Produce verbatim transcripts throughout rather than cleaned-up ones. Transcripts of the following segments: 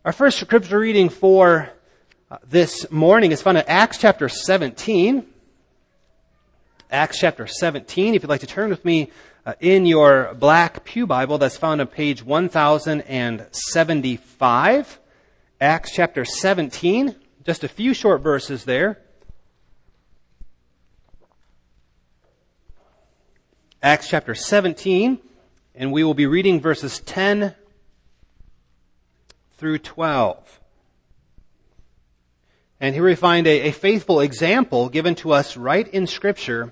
Our first scripture reading for uh, this morning is found in Acts chapter seventeen. Acts chapter seventeen. If you'd like to turn with me uh, in your black pew Bible, that's found on page one thousand seventy-five. Acts chapter seventeen. Just a few short verses there. Acts chapter seventeen, and we will be reading verses ten through twelve. And here we find a, a faithful example given to us right in Scripture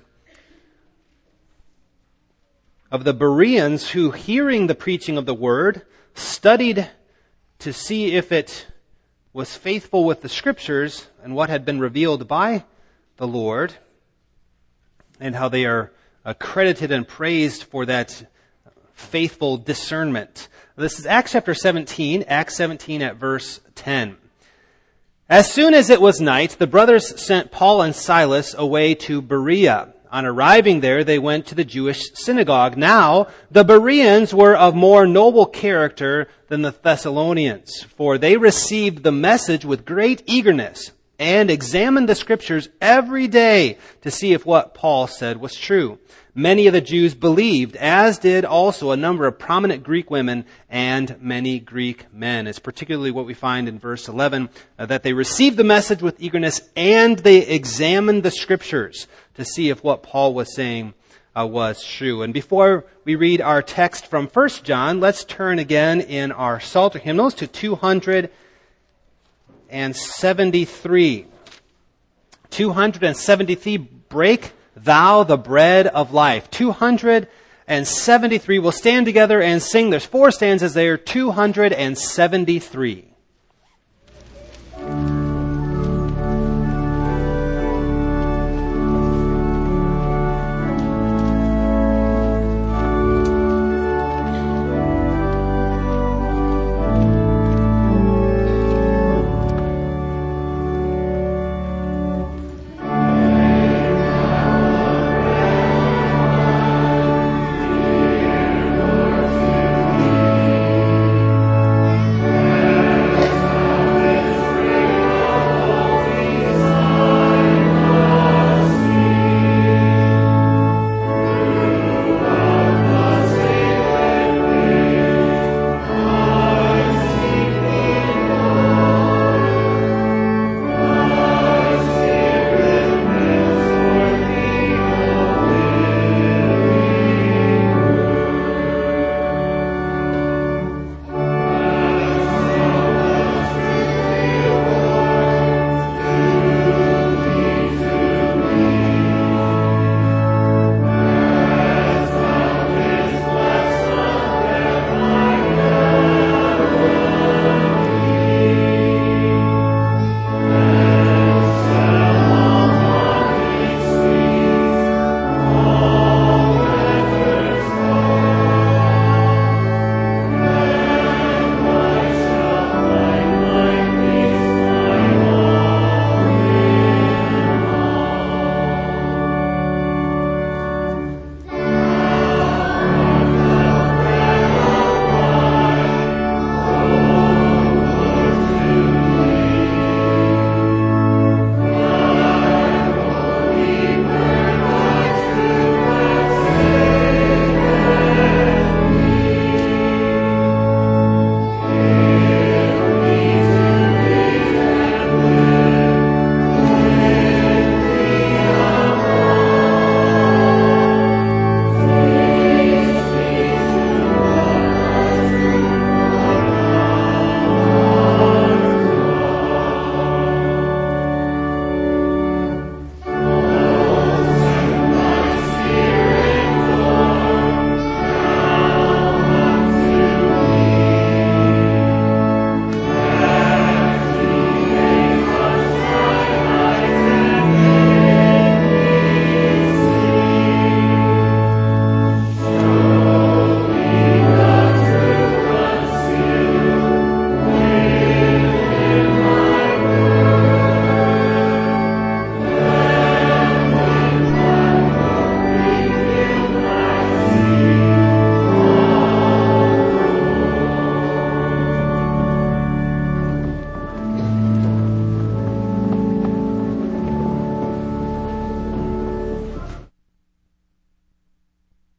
of the Bereans who, hearing the preaching of the Word, studied to see if it was faithful with the Scriptures and what had been revealed by the Lord, and how they are accredited and praised for that faithful discernment. This is Acts chapter seventeen, Acts seventeen at verse ten. As soon as it was night, the brothers sent Paul and Silas away to Berea. On arriving there, they went to the Jewish synagogue. Now, the Bereans were of more noble character than the Thessalonians, for they received the message with great eagerness and examined the Scriptures every day to see if what Paul said was true. Many of the Jews believed, as did also a number of prominent Greek women and many Greek men. It's particularly what we find in verse eleven, uh, that they received the message with eagerness and they examined the Scriptures to see if what Paul was saying uh, was true. And before we read our text from First John, let's turn again in our Psalter hymnals to two hundred seventy-three. two hundred seventy-three, Break Thou the Bread of Life. two hundred seventy-three. We'll stand together and sing. There's four stanzas there. two hundred seventy-three.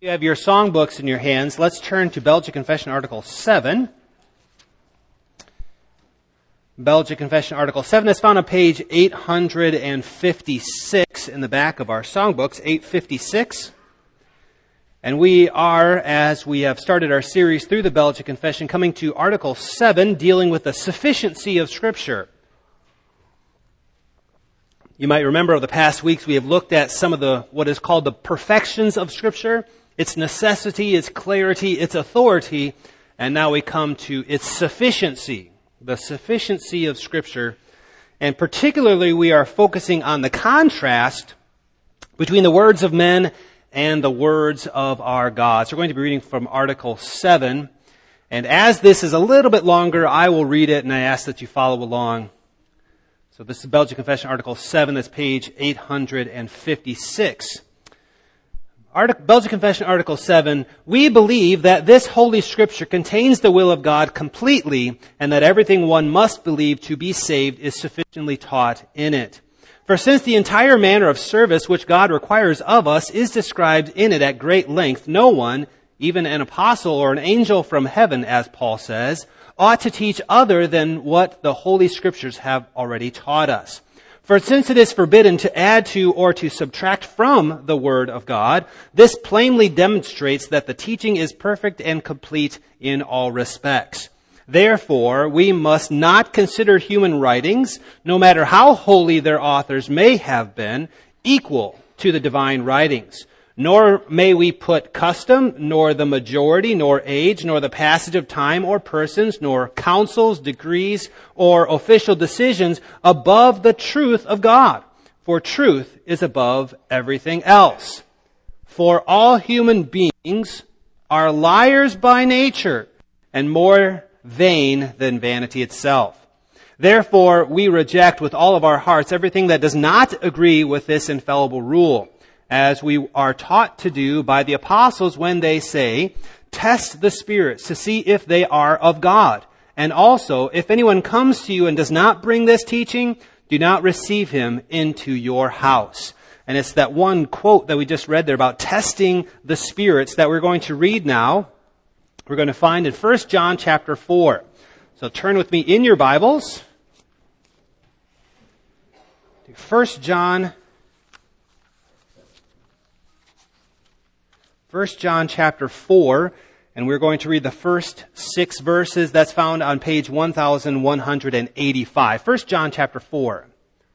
You have your songbooks in your hands. Let's turn to Belgic Confession Article seven. Belgic Confession Article seven is found on page eight hundred fifty-six in the back of our songbooks, eight fifty-six. And we are, as we have started our series through the Belgic Confession, coming to Article seven, dealing with the sufficiency of Scripture. You might remember over the past weeks we have looked at some of the what is called the perfections of Scripture, its necessity, its clarity, its authority, and now we come to its sufficiency, the sufficiency of Scripture. And particularly we are focusing on the contrast between the words of men and the words of our God. So we're going to be reading from Article seven. And as this is a little bit longer, I will read it and I ask that you follow along. So this is Belgic Confession Article seven, that's page eight hundred fifty-six. Artic- Belgic Confession Article seven, we believe that this Holy Scripture contains the will of God completely and that everything one must believe to be saved is sufficiently taught in it. For since the entire manner of service which God requires of us is described in it at great length, no one, even an apostle or an angel from heaven, as Paul says, ought to teach other than what the Holy Scriptures have already taught us. For since it is forbidden to add to or to subtract from the Word of God, this plainly demonstrates that the teaching is perfect and complete in all respects. Therefore, we must not consider human writings, no matter how holy their authors may have been, equal to the divine writings. Nor may we put custom, nor the majority, nor age, nor the passage of time or persons, nor councils, decrees, or official decisions above the truth of God. For truth is above everything else. For all human beings are liars by nature, and more vain than vanity itself. Therefore, we reject with all of our hearts everything that does not agree with this infallible rule, as we are taught to do by the apostles when they say, test the spirits to see if they are of God. And also, if anyone comes to you and does not bring this teaching, do not receive him into your house. And it's that one quote that we just read there about testing the spirits that we're going to read now. We're going to find in First John chapter four. So turn with me in your Bibles to First John First John chapter four, and we're going to read the first six verses. That's found on page one thousand one hundred eighty-five. First John chapter four.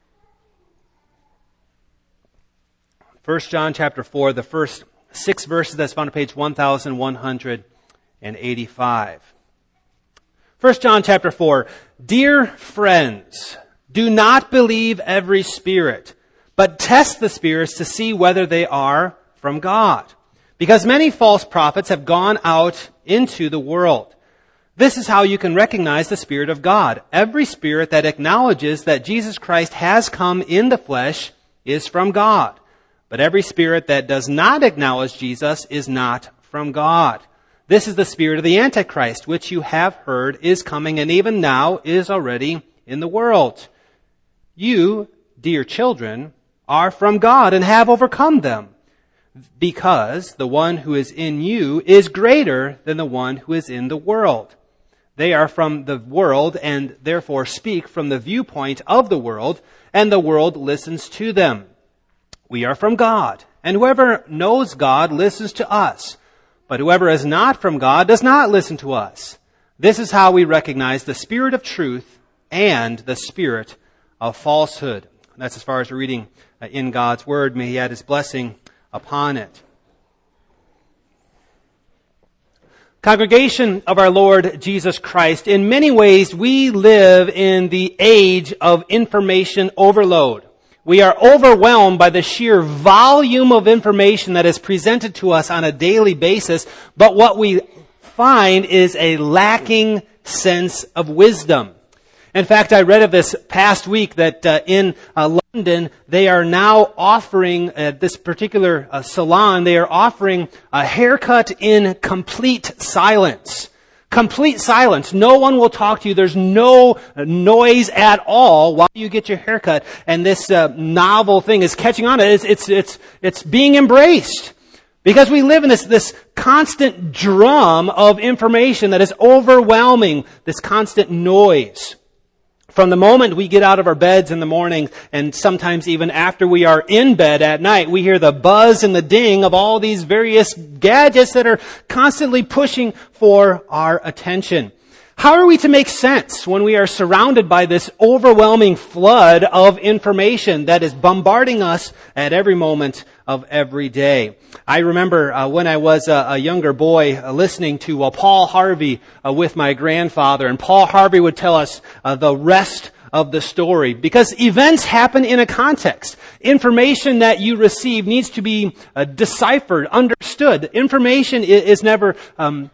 First John chapter four, the first six verses. That's found on page one thousand one hundred eighty-five. First John chapter four. Dear friends, do not believe every spirit, but test the spirits to see whether they are from God. Because many false prophets have gone out into the world. This is how you can recognize the Spirit of God. Every spirit that acknowledges that Jesus Christ has come in the flesh is from God. But every spirit that does not acknowledge Jesus is not from God. This is the spirit of the Antichrist, which you have heard is coming and even now is already in the world. You, dear children, are from God and have overcome them, because the one who is in you is greater than the one who is in the world. They are from the world and therefore speak from the viewpoint of the world, and the world listens to them. We are from God, and whoever knows God listens to us. But whoever is not from God does not listen to us. This is how we recognize the spirit of truth and the spirit of falsehood. That's as far as we're reading in God's Word. May He add His blessing upon it. Congregation of our Lord Jesus Christ, in many ways we live in the age of information overload. We are overwhelmed by the sheer volume of information that is presented to us on a daily basis, but what we find is a lacking sense of wisdom. In fact, I read of this past week that uh, in uh, London, they are now offering, at this particular uh, salon, they are offering a haircut in complete silence. Complete silence. No one will talk to you. There's no noise at all while you get your haircut. And this uh, novel thing is catching on. It's, it's, it's, it's being embraced. Because we live in this, this constant drum of information that is overwhelming, this constant noise. From the moment we get out of our beds in the morning, and sometimes even after we are in bed at night, we hear the buzz and the ding of all these various gadgets that are constantly pushing for our attention. How are we to make sense when we are surrounded by this overwhelming flood of information that is bombarding us at every moment of every day? I remember uh, when I was a, a younger boy uh, listening to uh, Paul Harvey uh, with my grandfather, and Paul Harvey would tell us uh, the rest of the story, because events happen in a context. Information that you receive needs to be uh, deciphered, understood. Information is, is never um,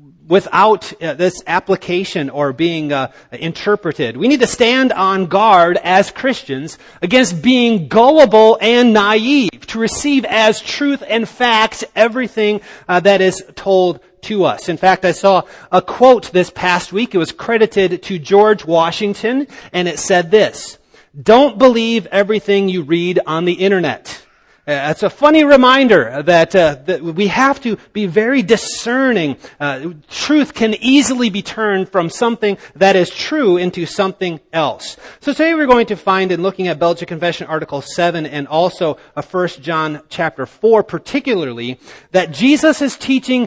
without uh, this application or being uh, interpreted. We need to stand on guard as Christians against being gullible and naive, to receive as truth and fact everything uh, that is told to us. In fact, I saw a quote this past week. It was credited to George Washington, and it said this: "Don't believe everything you read on the internet." Uh, it's a funny reminder that, uh, that we have to be very discerning. Uh, truth can easily be turned from something that is true into something else. So today we're going to find, in looking at Belgic Confession Article seven and also uh, First John chapter four particularly, that Jesus is teaching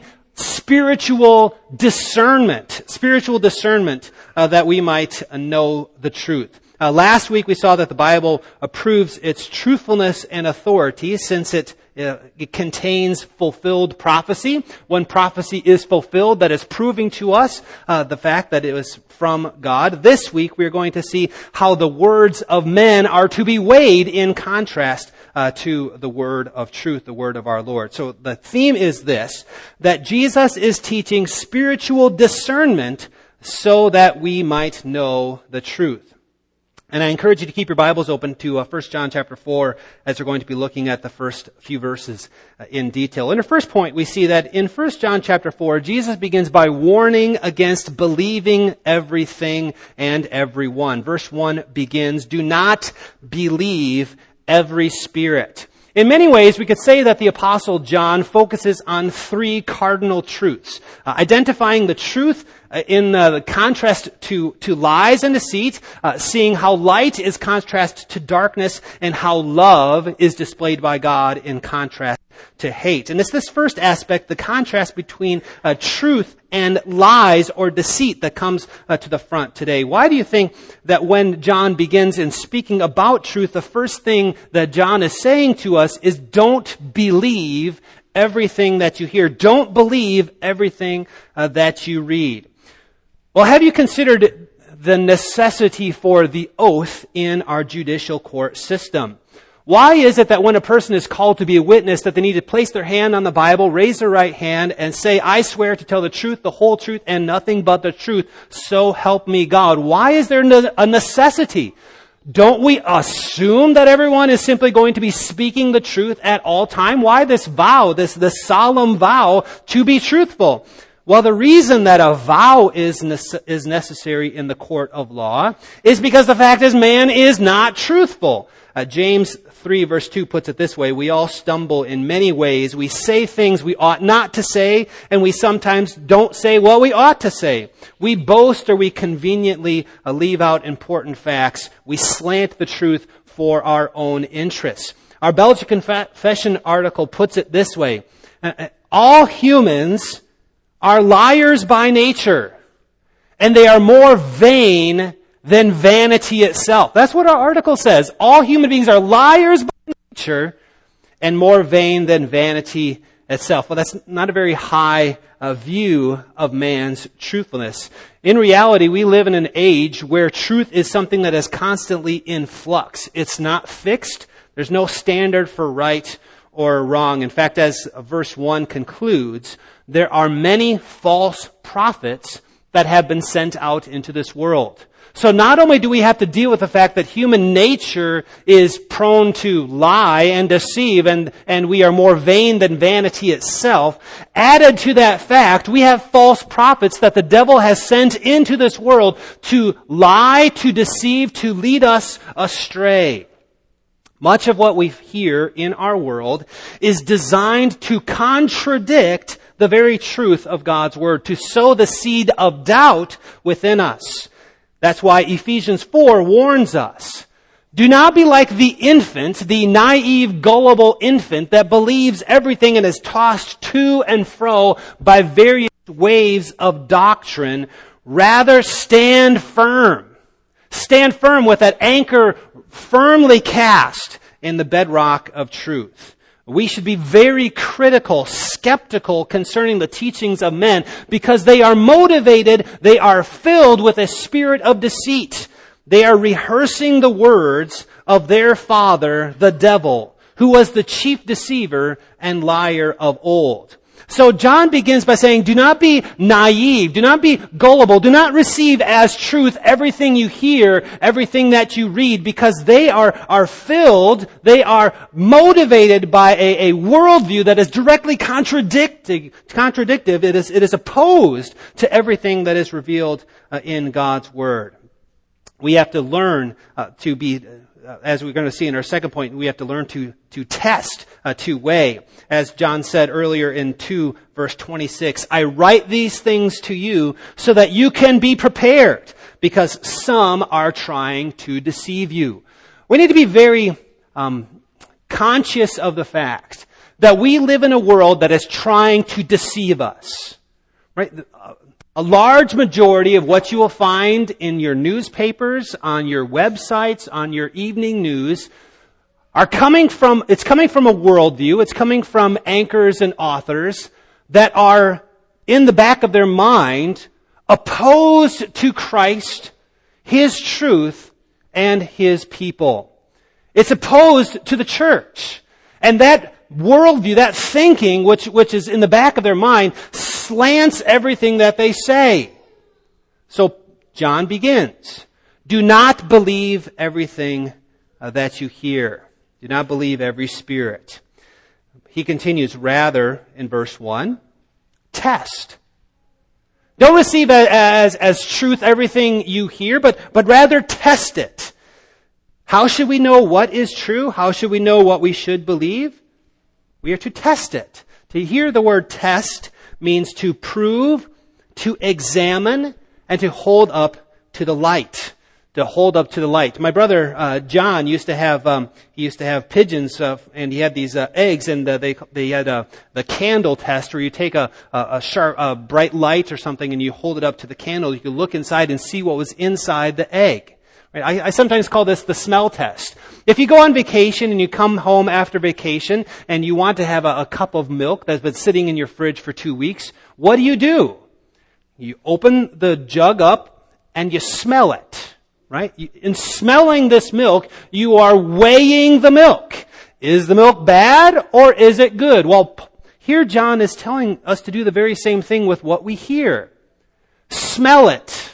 spiritual discernment, spiritual discernment uh, that we might uh, know the truth. Uh, last week we saw that the Bible approves its truthfulness and authority since it, uh, it contains fulfilled prophecy. When prophecy is fulfilled, that is proving to us uh, the fact that it was from God. This week we are going to see how the words of men are to be weighed in contrast Uh, to the word of truth, the word of our Lord. So the theme is this, that Jesus is teaching spiritual discernment so that we might know the truth. And I encourage you to keep your Bibles open to uh, First John chapter four, as we're going to be looking at the first few verses uh, in detail. In the first point, we see that in First John chapter four, Jesus begins by warning against believing everything and everyone. Verse one begins, "Do not believe every spirit." In many ways, we could say that the Apostle John focuses on three cardinal truths. Uh, identifying the truth uh, in uh, the contrast to, to lies and deceit, uh, seeing how light is contrast to darkness, and how love is displayed by God in contrast to hate. And it's this first aspect, the contrast between uh, truth and lies or deceit, that comes uh, to the front today. Why do you think that when John begins in speaking about truth, the first thing that John is saying to us is, don't believe everything that you hear. Don't believe everything uh, that you read. Well, have you considered the necessity for the oath in our judicial court system? Why is it that when a person is called to be a witness that they need to place their hand on the Bible, raise their right hand, and say, "I swear to tell the truth, the whole truth, and nothing but the truth, so help me God"? Why is there a necessity? Don't we assume that everyone is simply going to be speaking the truth at all time? Why this vow, this, this solemn vow to be truthful? Well, the reason that a vow is nece- is necessary in the court of law is because the fact is man is not truthful. Uh, James three verse two puts it this way: "We all stumble in many ways. We say things we ought not to say, and we sometimes don't say what we ought to say. We boast, or we conveniently uh, leave out important facts. We slant the truth for our own interests." Our Belgic Confession article puts it this way: uh, all humans are liars by nature, and they are more vain than vanity itself. That's what our article says. All human beings are liars by nature and more vain than vanity itself. Well, that's not a very high uh, view of man's truthfulness. In reality, we live in an age where truth is something that is constantly in flux. It's not fixed. There's no standard for right or wrong. In fact, as verse one concludes, there are many false prophets that have been sent out into this world. So not only do we have to deal with the fact that human nature is prone to lie and deceive, and, and we are more vain than vanity itself, added to that fact, we have false prophets that the devil has sent into this world to lie, to deceive, to lead us astray. Much of what we hear in our world is designed to contradict the very truth of God's Word, to sow the seed of doubt within us. That's why Ephesians four warns us. Do not be like the infant, the naive, gullible infant that believes everything and is tossed to and fro by various waves of doctrine. Rather, stand firm. Stand firm with that anchor firmly cast in the bedrock of truth. We should be very critical, skeptical concerning the teachings of men because they are motivated, they are filled with a spirit of deceit. They are rehearsing the words of their father, the devil, who was the chief deceiver and liar of old. So John begins by saying, do not be naive, do not be gullible, do not receive as truth everything you hear, everything that you read, because they are, are filled, they are motivated by a, a worldview that is directly contradicting, contradictive. It is, it is opposed to everything that is revealed uh, in God's Word. We have to learn uh, to be, uh, as we're going to see in our second point, we have to learn to, to test, uh, to weigh. As John said earlier in two, verse twenty-six, I write these things to you so that you can be prepared, because some are trying to deceive you. We need to be very um, conscious of the fact that we live in a world that is trying to deceive us. Right? A large majority of what you will find in your newspapers, on your websites, on your evening news, are coming from, it's coming from a worldview, it's coming from anchors and authors that are, in the back of their mind, opposed to Christ, His truth, and His people. It's opposed to the church. And that worldview, that thinking, which, which is in the back of their mind, slants everything that they say. So John begins. Do not believe everything uh, that you hear. Do not believe every spirit. He continues, rather, in verse one, test. Don't receive as, as truth everything you hear, but, but rather test it. How should we know what is true? How should we know what we should believe? We are to test it. To hear the word test means to prove, to examine, and to hold up to the light. To hold up to the light. My brother uh, John used to have um, he used to have pigeons, uh, and he had these uh, eggs, and uh, they they had uh, the candle test, where you take a a, a sharp, a bright light or something, and you hold it up to the candle. You could look inside and see what was inside the egg. Right? I, I sometimes call this the smell test. If you go on vacation and you come home after vacation and you want to have a, a cup of milk that's been sitting in your fridge for two weeks, what do you do? You open the jug up and you smell it. Right? In smelling this milk, you are weighing the milk. Is the milk bad or is it good? Well, here John is telling us to do the very same thing with what we hear. Smell it.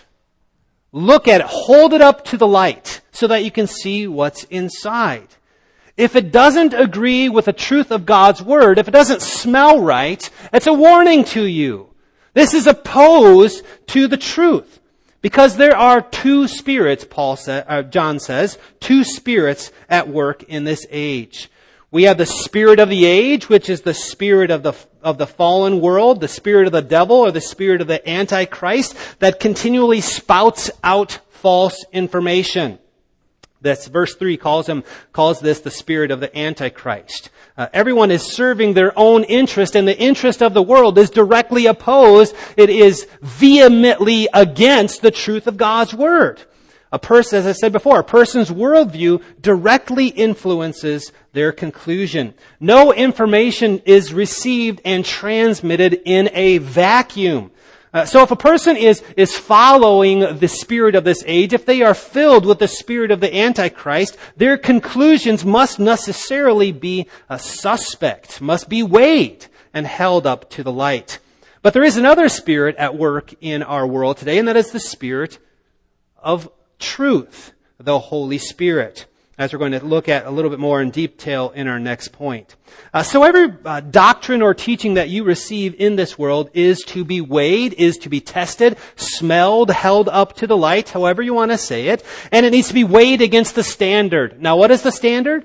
Look at it. Hold it up to the light so that you can see what's inside. If it doesn't agree with the truth of God's Word, if it doesn't smell right, it's a warning to you. This is opposed to the truth. Because there are two spirits, Paul sa- uh, John says, two spirits at work in this age. We have the spirit of the age, which is the spirit of the of the fallen world, the spirit of the devil, or the spirit of the Antichrist, that continually spouts out false information. That's verse three calls him calls this the spirit of the Antichrist. Uh, everyone is serving their own interest, and the interest of the world is directly opposed. It is vehemently against the truth of God's Word. A person, as I said before, a person's worldview directly influences their conclusion. No information is received and transmitted in a vacuum. Uh, so if a person is, is following the spirit of this age, if they are filled with the spirit of the Antichrist, their conclusions must necessarily be a suspect, must be weighed and held up to the light. But there is another spirit at work in our world today, and that is the spirit of truth, the Holy Spirit, as we're going to look at a little bit more in detail in our next point. Uh, so every uh, doctrine or teaching that you receive in this world is to be weighed, is to be tested, smelled, held up to the light, however you want to say it, and it needs to be weighed against the standard. Now, what is the standard?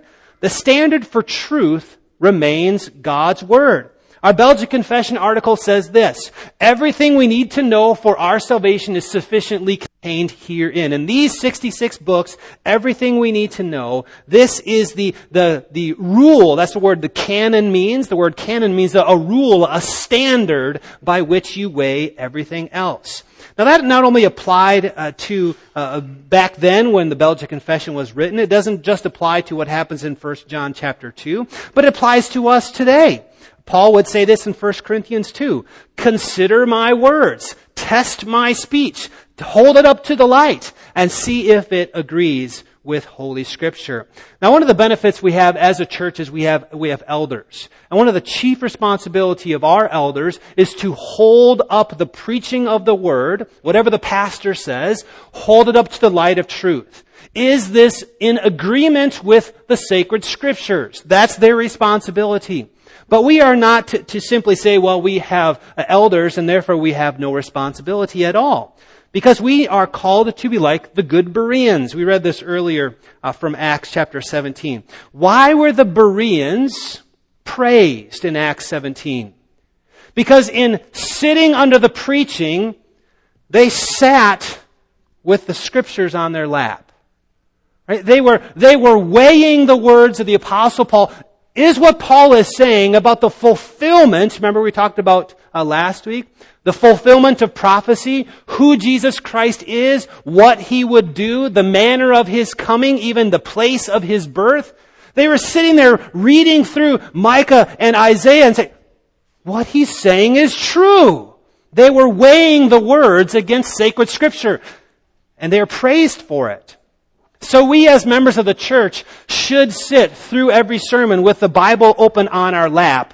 The standard for truth remains God's Word. Our Belgic Confession article says this: everything we need to know for our salvation is sufficiently contained herein. In these sixty-six books, everything we need to know, this is the, the, the rule. That's the word the canon means. The word canon means a, a rule, a standard by which you weigh everything else. Now that not only applied uh, to uh, back then when the Belgic Confession was written, it doesn't just apply to what happens in First John chapter two, but it applies to us today. Paul would say this in First Corinthians two. Consider my words, test my speech, hold it up to the light, and see if it agrees with Holy Scripture. Now, one of the benefits we have as a church is we have we have elders. And one of the chief responsibility of our elders is to hold up the preaching of the Word, whatever the pastor says, hold it up to the light of truth. Is this in agreement with the sacred Scriptures? That's their responsibility. But we are not to, to simply say, well, we have elders and therefore we have no responsibility at all. Because we are called to be like the good Bereans. We read this earlier uh, from Acts chapter seventeen. Why were the Bereans praised in Acts seventeen? Because in sitting under the preaching, they sat with the Scriptures on their lap. Right? They were, they were weighing the words of the Apostle Paul. Is what Paul is saying about the fulfillment, remember we talked about uh, last week, the fulfillment of prophecy, who Jesus Christ is, what He would do, the manner of His coming, even the place of His birth. They were sitting there reading through Micah and Isaiah and saying, what he's saying is true. They were weighing the words against sacred Scripture, and they are praised for it. So we as members of the church should sit through every sermon with the Bible open on our lap,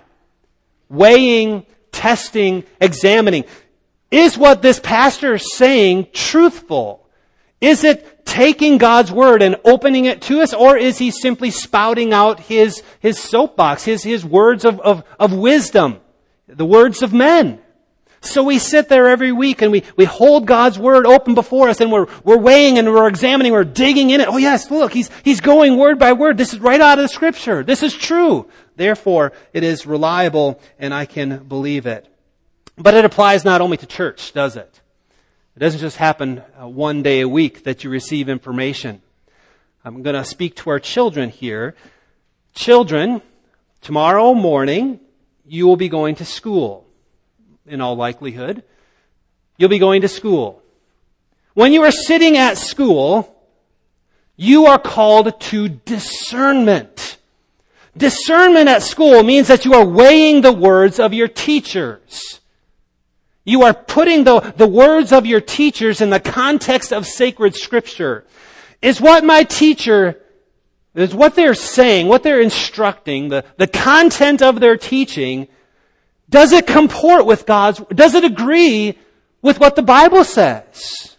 weighing, testing, examining. Is what this pastor is saying truthful? Is it taking God's Word and opening it to us, or is he simply spouting out his, his soapbox, his, his words of, of, of wisdom, the words of men? So we sit there every week and we, we hold God's Word open before us and we're, we're weighing and we're examining, we're digging in it. Oh yes, look, he's, he's going word by word. This is right out of the Scripture. This is true. Therefore, it is reliable and I can believe it. But it applies not only to church, does it? It doesn't just happen uh, one day a week that you receive information. I'm going to speak to our children here. Children, tomorrow morning, you will be going to school. In all likelihood, you'll be going to school. When you are sitting at school, you are called to discernment. Discernment at school means that you are weighing the words of your teachers. You are putting the, the words of your teachers in the context of sacred Scripture. Is what my teacher, is what they're saying, what they're instructing, the, the content of their teaching, does it comport with God's, does it agree with what the Bible says?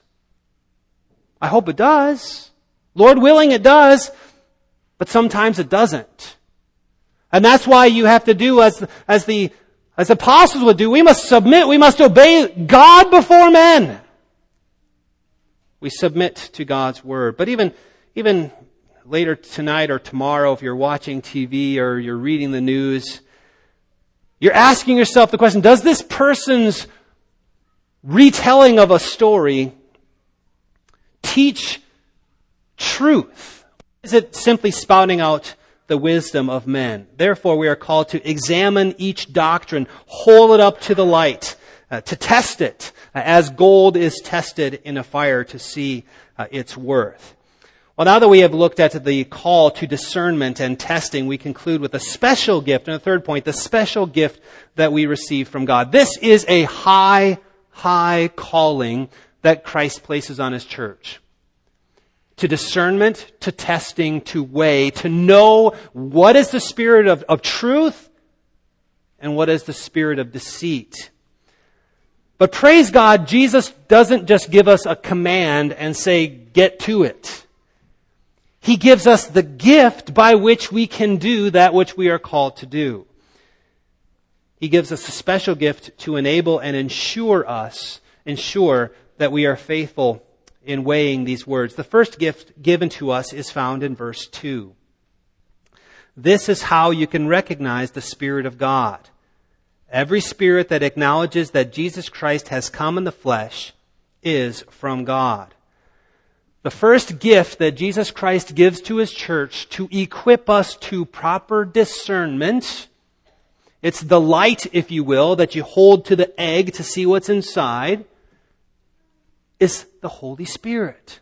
I hope it does. Lord willing, it does. But sometimes it doesn't. And that's why you have to do as, as the, as the apostles would do. We must submit, we must obey God before men. We submit to God's Word. But even, even later tonight or tomorrow, if you're watching T V or you're reading the news, you're asking yourself the question, does this person's retelling of a story teach truth? Is it simply spouting out the wisdom of men? Therefore, we are called to examine each doctrine, hold it up to the light, uh, to test it, uh, as gold is tested in a fire to see uh, its worth. Well, now that we have looked at the call to discernment and testing, we conclude with a special gift. And a third point, the special gift that we receive from God. This is a high, high calling that Christ places on His church. To discernment, to testing, to weigh, to know what is the spirit of, of truth and what is the spirit of deceit. But praise God, Jesus doesn't just give us a command and say, get to it. He gives us the gift by which we can do that which we are called to do. He gives us a special gift to enable and ensure us, ensure that we are faithful in weighing these words. The first gift given to us is found in verse two. This is how you can recognize the Spirit of God. Every spirit that acknowledges that Jesus Christ has come in the flesh is from God. The first gift that Jesus Christ gives to His church to equip us to proper discernment, it's the light, if you will, that you hold to the egg to see what's inside, is the Holy Spirit.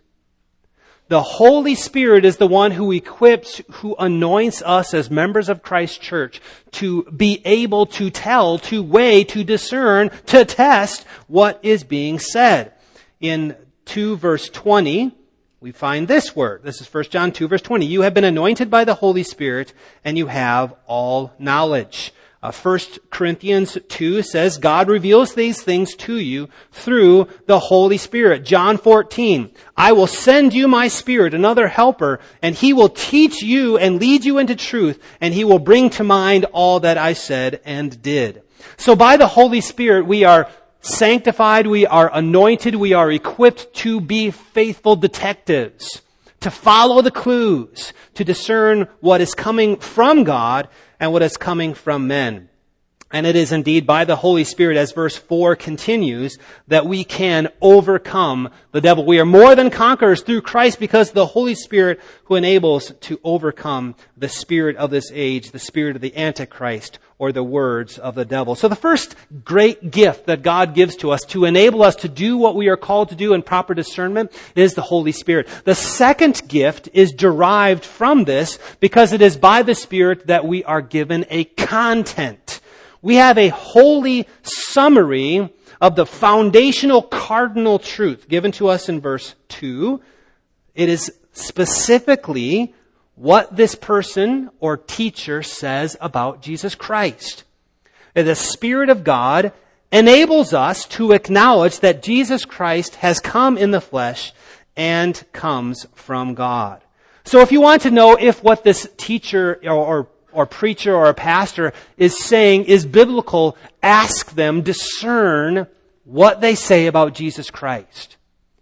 The Holy Spirit is the one who equips, who anoints us as members of Christ's church to be able to tell, to weigh, to discern, to test what is being said. In two verse twenty, we find this word. This is First John two verse twenty. You have been anointed by the Holy Spirit and you have all knowledge. Uh, First Corinthians two says, God reveals these things to you through the Holy Spirit. John fourteen, I will send you my Spirit, another helper, and He will teach you and lead you into truth, and He will bring to mind all that I said and did. So by the Holy Spirit, we are sanctified, we are anointed, we are equipped to be faithful detectives, to follow the clues, to discern what is coming from God and what is coming from men. And it is indeed by the Holy Spirit, as verse four continues, that we can overcome the devil. We are more than conquerors through Christ because the Holy Spirit who enables to overcome the spirit of this age, the spirit of the Antichrist, or the words of the devil. So the first great gift that God gives to us to enable us to do what we are called to do in proper discernment is the Holy Spirit. The second gift is derived from this because it is by the Spirit that we are given a content. We have a holy summary of the foundational cardinal truth given to us in verse two. It is specifically what this person or teacher says about Jesus Christ. The Spirit of God enables us to acknowledge that Jesus Christ has come in the flesh and comes from God. So if you want to know if what this teacher or, or or preacher or a pastor is saying is biblical, ask them, discern what they say about Jesus Christ.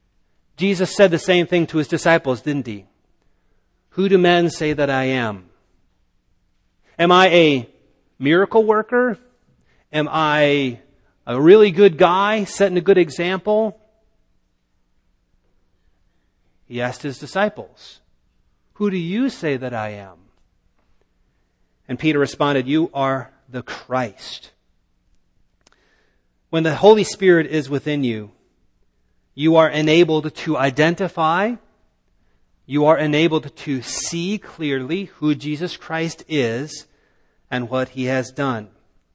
Jesus said the same thing to His disciples, didn't He? Who do men say that I am? Am I a miracle worker? Am I a really good guy, setting a good example? He asked His disciples, who do you say that I am? And Peter responded, you are the Christ. When the Holy Spirit is within you, you are enabled to identify, you are enabled to see clearly who Jesus Christ is and what He has done.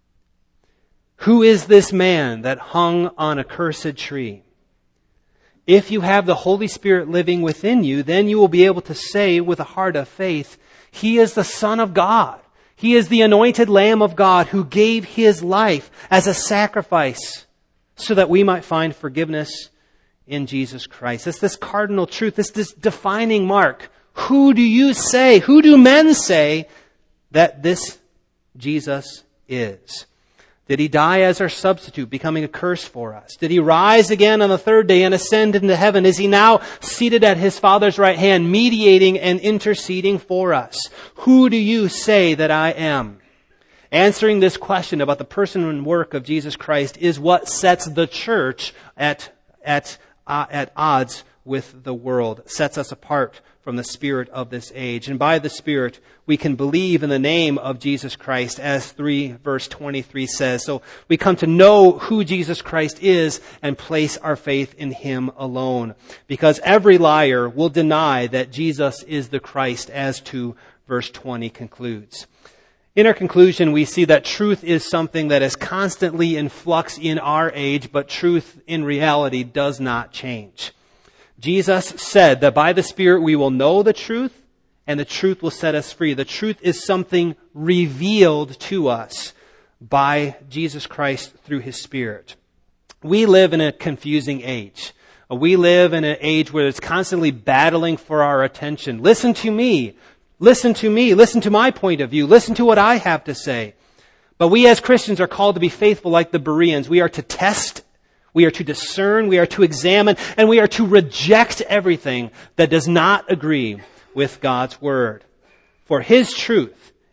Who is this man that hung on a cursed tree? If you have the Holy Spirit living within you, then you will be able to say with a heart of faith, He is the Son of God. He is the anointed Lamb of God who gave His life as a sacrifice so that we might find forgiveness in Jesus Christ. It's this cardinal truth, it's this defining mark. Who do you say, who do men say that this Jesus is? Did He die as our substitute, becoming a curse for us? Did He rise again on the third day and ascend into heaven? Is He now seated at His Father's right hand, mediating and interceding for us? Who do you say that I am? Answering this question about the person and work of Jesus Christ is what sets the church at, at, uh, at odds with the world, sets us apart from the spirit of this age. And by the Spirit, we can believe in the name of Jesus Christ, as three verse twenty-three says. So we come to know who Jesus Christ is and place our faith in Him alone. Because every liar will deny that Jesus is the Christ, as to verse twenty concludes. In our conclusion, we see that truth is something that is constantly in flux in our age, but truth in reality does not change. Jesus said that by the Spirit we will know the truth, and the truth will set us free. The truth is something revealed to us by Jesus Christ through His Spirit. We live in a confusing age. We live in an age where it's constantly battling for our attention. Listen to me. Listen to me. Listen to my point of view. Listen to what I have to say. But we as Christians are called to be faithful like the Bereans. We are to test, we are to discern, we are to examine, and we are to reject everything that does not agree with God's Word. For His truth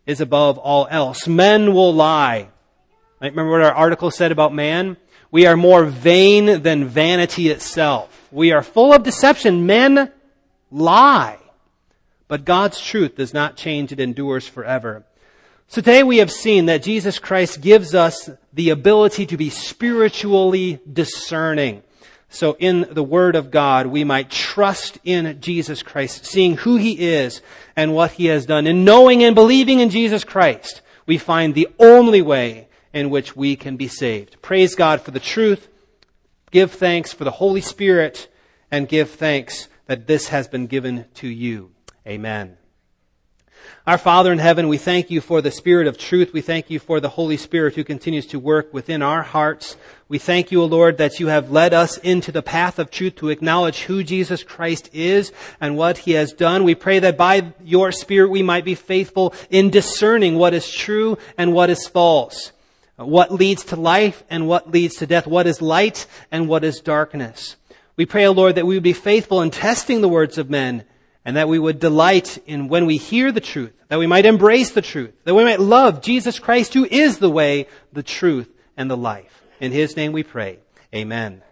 is above all else. Men will lie. Right? Remember what our article said about man? We are more vain than vanity itself. We are full of deception. Men lie. But God's truth does not change. It endures forever. So today we have seen that Jesus Christ gives us the ability to be spiritually discerning. So in the Word of God, we might trust in Jesus Christ, seeing who He is and what He has done. In knowing and believing in Jesus Christ, we find the only way in which we can be saved. Praise God for the truth. Give thanks for the Holy Spirit, and give thanks that this has been given to you. Amen. Our Father in heaven, we thank you for the Spirit of truth. We thank you for the Holy Spirit who continues to work within our hearts. We thank you, O Lord, that you have led us into the path of truth to acknowledge who Jesus Christ is and what He has done. We pray that by your Spirit we might be faithful in discerning what is true and what is false, what leads to life and what leads to death, what is light and what is darkness. We pray, O Lord, that we would be faithful in testing the words of men, and that we would delight in when we hear the truth, that we might embrace the truth, that we might love Jesus Christ, who is the way, the truth, and the life. In His name we pray. Amen.